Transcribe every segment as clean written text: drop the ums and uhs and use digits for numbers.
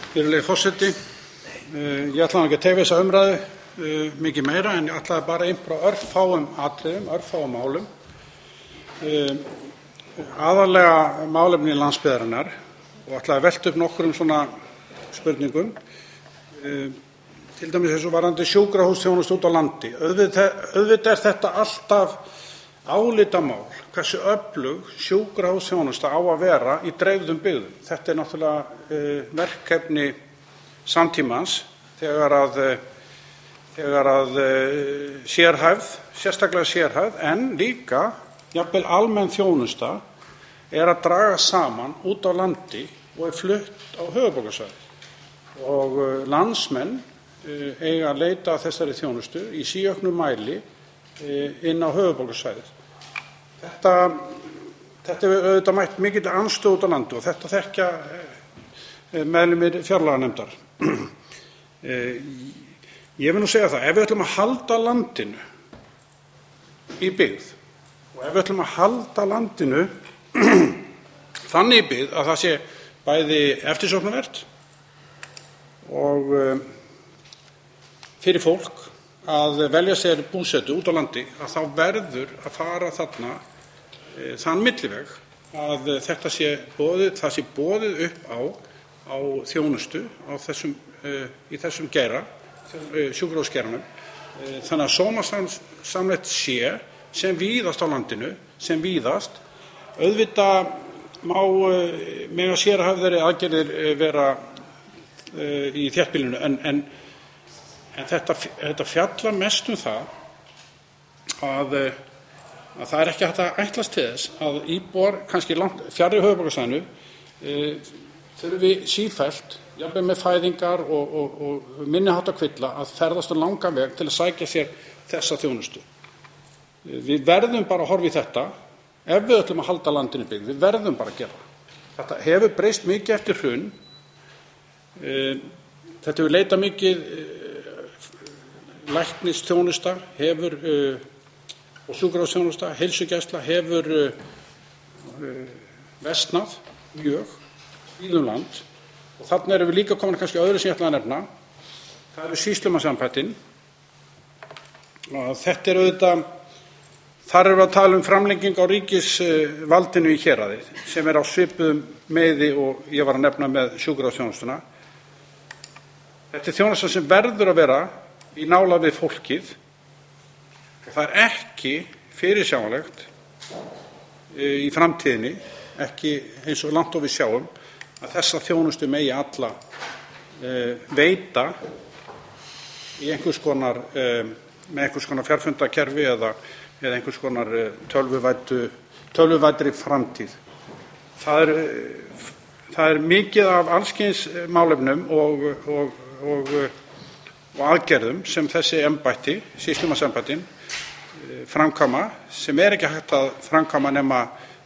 Virðulegi forseti. Ég ætla ekki að tefja þessa umræðu mikið meira en ég ætlaði bara inn frá örfáum atriðum, örfáum málum. Aðallega málefni landsbyggðarinnar og ætlaði að velta upp nokkrum svona spurningum. Til dæmis eins og varðandi sjúkrahúsþjónustu út á landi. Auðvitað er þetta alltaf álitamál hversu öflug sjúkrahúsþjónusta á að vera í dreifðum byggðum. Þetta er náttúrulega verkefni samtímans þegar að sérhæfð, sérstaklega sérhæfð, en líka jafnvel almenn þjónusta er að draga saman út á landi og er flutt á höfuðborgarsvæðið. Og landsmenn eiga að leita að þessari þjónustu í síauknum mæli inn á höfuðborgarsvæðið. Þetta hefur auðvitað mætt mikilli andstöðu út á landi og þetta þekkja meðlimir fjárlaganefndar. Ég vil nú segja það, ef við ætlum að halda landinu í byggð og ef við ætlum að halda landinu þannig í byggð að það sé bæði eftirsóknarvert og fyrir fólk að velja sér búsetu út á landi, að þá verður að fara þarna þann milliveg að þetta sé boðið upp á þjónustu í þessum geira, sjúkrahúsgeiranum, þannig að sómasamlegt sé sem víðast á landinu, sem víðast. Auðvitað mega sérhæfðari aðgerðir vera í þéttbýlinu, en þetta fjallar mest það að það er ekki hægt að ætlast til þess að íbúar kannski langt fjarri höfuðborgarsvæðinu þurfi sífellt, jafnvel með fæðingar og minni háttar kvilla, að ferðast langan veg til að sækja sér þessa þjónustu. Við verðum bara að horfa í þetta ef við ætlum að halda landinu byggð. Við verðum bara að gera það. Þetta hefur breyst mikið eftir hrun. Þetta hefur leitað mikið læknisþjónusta og sjúkrahúsþjónusta, heilsugæsla hefur versnað mjög víða um land og þarna erum við líka komin kannski öðru sem ég ætla að nefna. Það eru sýslumannsembættin og þetta er auðvitað, þar erum við að tala framlengingu á ríkisvaldinu í héraði sem er á svipuðum meiði og ég var að nefna með sjúkrahúsþjónustuna. Þetta er þjónusta sem verður að vera í nálægð við fólkið og það er ekki fyrirsjáanlegt í framtíðinni, ekki eins og langt og við sjáum, að þessa þjónustu megi alla veita í með einhvers konar fjarfundakerfi eða einhvers konar tölvuvæddri framtíð. Það er mikið af alls kyns málefnum og aðgerðum sem þessi embætti, sýslumannsembættin, framkvæma, sem er ekki hægt að framkvæma nema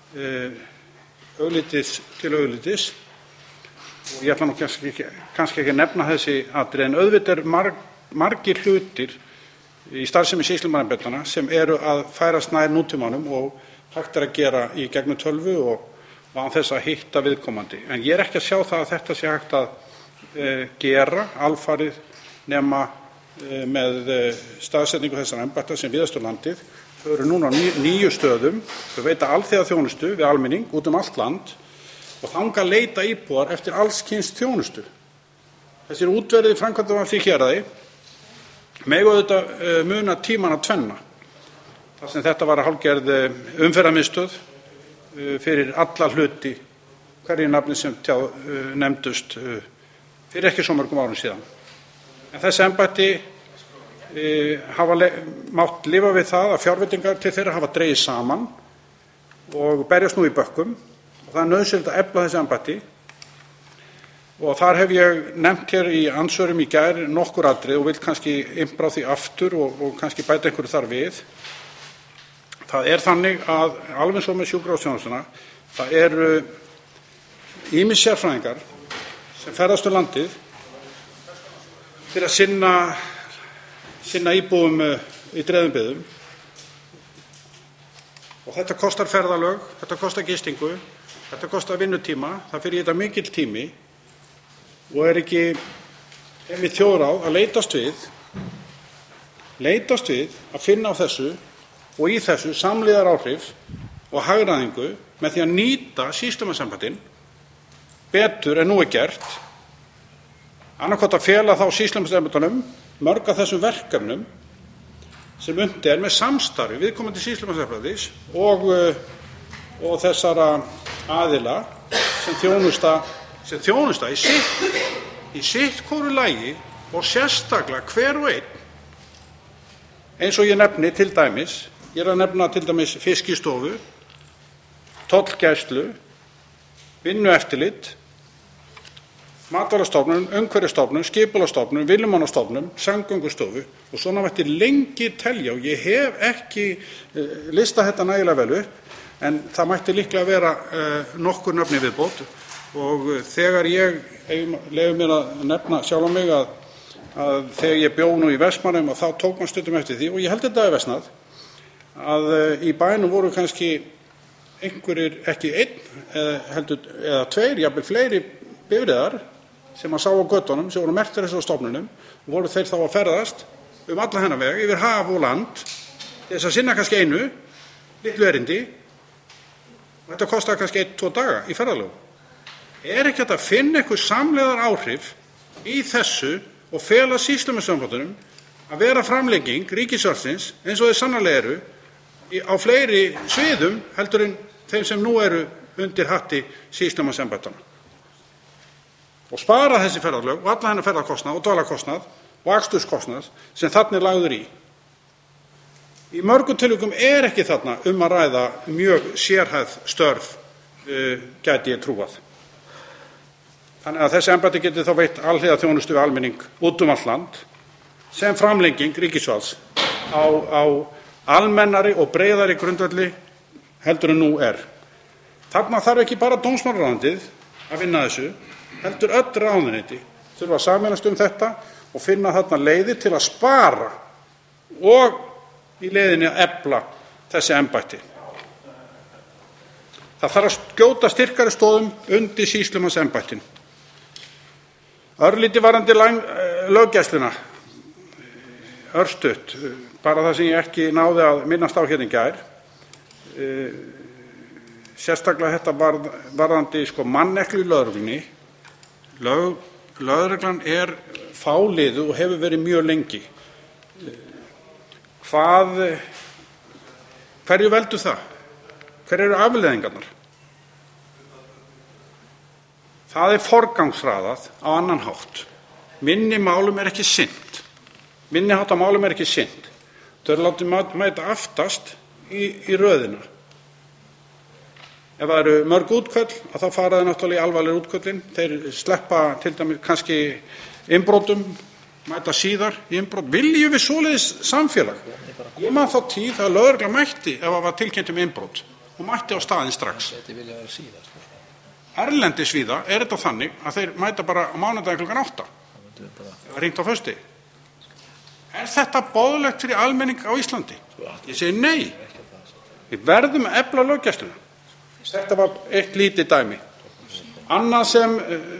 augliti til auglitis. Og ég ætla nú kannski ekki að nefna þessi atriði, en auðvitað eru margir hlutir í starfsemi sýslumannsembættanna sem eru að færast nær nútímanum og hægt er að gera í gegnum tölvu og án þess að hitta viðkomandi. En ég er ekki að sjá það að þetta sé hægt að gera alfarið nema með staðsetningu þessara embætta sem víðast um landið. Þau eru núna á 9 stöðum, þau veita alþjóðaþjónustu við almenning út um allt land og þangað leita íbúar eftir alls kyns þjónustu. Þessir útverðir framkvæmdar af því héraði mega auðvitað muna tímana tvenna. Þar sem þetta var hálfgerð umferðarmiðstöð fyrir alla hluti, hverju nafni sem nefndust fyrir ekki svo mörgum árum síðan. En þessi embætti hafa mátt lifa við það að fjárveitingar til þeirra hafa dregist saman og berjast nú í bökkum og það er nauðsynlegt að efla þessi embætti. Og þar hef ég nefnt hér í andsvörum í gær nokkur atriði og vil kannski impra á því aftur og kannski bæta einhverju þar við. Það er þannig að alveg svo með sjúkrahúsþjónustuna, það eru ýmis sérfræðingar sem ferðast um landið til að sinna íbúum í dreifðum byggðum. Og þetta kostar ferðalög, þetta kostar gistingu, þetta kostar vinnutíma, það fer í þetta mikill tími og er ekki einmitt þjóðráð að leitast við að finna á þessu og í þessu samlegðaráhrif og hagræðingu með því að nýta sýslumannsembættin betur en nú er gert, annaðhvort að fela þá sýslumannsembættunum mörg af þessum verkefnum sem unnt er með samstarfi viðkomandi sýslumannsembættis og þessara aðila sem þjónusta í sitt hvoru lagi og sérstaklega hver og einn. Eins og ég nefni til dæmis, ég er að nefna til dæmis Fiskistofu, tollgæslu, vinnueftirlit, Matvælastofnun, Umhverfisstofnun, Skipulagsstofnun, Vinnumálastofnun, Samgöngustofu og svona mætti lengi telja og ég hef ekki listað þetta nægilega vel upp en það mætti líklega vera nokkur nöfn í viðbót og þegar ég leyfi mér að nefna sjálf mig að þegar ég bjó nú í Vestmannaeyjum og þá tók maður stundum eftir því og ég held þetta hafi versnað að í bænum voru kannski einhverjir ekki einn eða tveir, jafnvel fleiri bifreiðar sem að sá á göttunum sem voru merktar þessum stofnunum og voru þeir þá að ferðast alla þennan veg yfir haf og land til þess að sinna kannski einu litlu erindi og þetta kostar kannski 1-2 daga í ferðalögum. Er ekki hægt að finna einhver samlegðaráhrif í þessu og fela sýslumannsembættunum að vera framlenging ríkisvaldsins eins og þeir sannarlega eru á fleiri sviðum heldur en þeim sem nú eru undir hatti sýslumannsembættanna og spara þessi ferðalög og alla hennar ferðarkostnað og dvalarkostnað og aksturskostnað sem þarna er lagður í. Í mörgum tilvikum er ekki þarna að ræða mjög sérhæfð störf, gæti ég trúað. Þannig að þessi embætti geti þá veitt alhliða þjónustu við almenning út allt land sem framlenging ríkisvalds á almennari og breiðari grundvelli heldur en nú er. Þarna þarf ekki bara dómsmálaráðuneytið að vinna þessu, heldur öll ráðuneyti þurfa að sameinast þetta og finna þarna leiðir til að spara og í leiðinni að efla þessi embætti. Það þarf að skjóta styrkari stoðum undir sýslumannsembættin. Örlítið varðandi löggæsluna, örstutt, bara það sem ég ekki náði að minnast á hérna í gær. Sérstaklega þetta varðandi manneklu í lögreglunni. Lögreglan er fáliðuð og hefur verið mjög lengi. Hverju veldur það? Hver eru afleiðingarnar? Það er forgangsraðað á annan hátt. Minni málum er ekki sinnt. Minni háttar málum er ekki sinnt. Þau eru látið mæta aftast í röðina. Ef það eru mörg útköll, þá fara þeir náttúrulega í alvarlegir útköllin. Þeir sleppa til dæmis kannski innbrotum, mæta síðar í innbrot. Viljum við svoleiðis samfélag? Ég man þá tíð að lögregla mætti ef það var tilkynnt innbrot og mætti á staðinn strax. Erlendis víða er þetta þannig að þeir mæta bara á mánudaginn klukkan 8. Hringt á föstudegi. Er þetta boðlegt fyrir almenning á Íslandi? Ég segi nei. Við verðum að efla löggæsluna. Þetta var eitt lítið dæmi. Annað sem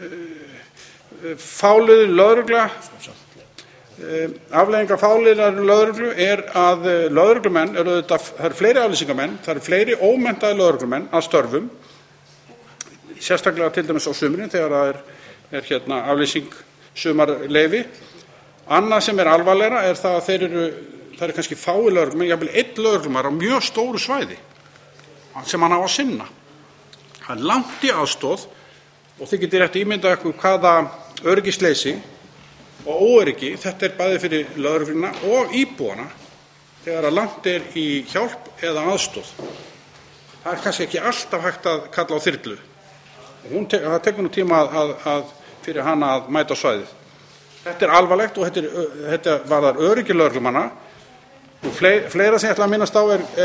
fáliðu lögregla, afleiðingar fáliðar lögreglu er að lögreglumenn, það eru fleiri aflýsingamenn, það eru fleiri ómenntaðir lögreglumenn að störfum, sérstaklega til dæmis á sumrin þegar það er aflýsing sumarleyfi. Annað sem er alvarlegra er það að það eru kannski fáir lögreglumenn, jafnvel einn lögreglumaður á mjög stóru svæði sem hann á að sinna. Það er langt í aðstoð og þið getið rétt ímyndað ykkur hvaða öryggisleysi og óöryggi þetta er bæði fyrir lögregluna og íbúana þegar að langt er í hjálp eða aðstoð. Það er kannski ekki alltaf hægt að kalla á þyrlu. Það tekur nú tíma fyrir hana að mæta á svæðið. Þetta er alvarlegt og þetta varðar öryggi lögreglumanna og fleira sem ég ætla að minnast á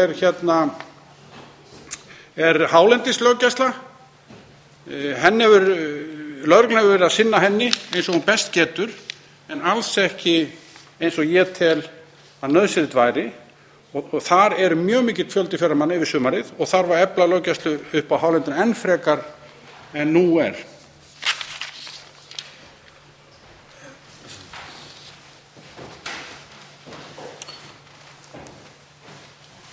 er hálendislöggæsla. Lögreglan hefur verið að sinna henni eins og hún best getur en alls ekki eins og ég tel að nauðsynlegt væri og þar er mjög mikill fjöldi ferðamanna yfir sumarið og þarf að efla löggæslu upp á hálendinu enn frekar en nú er.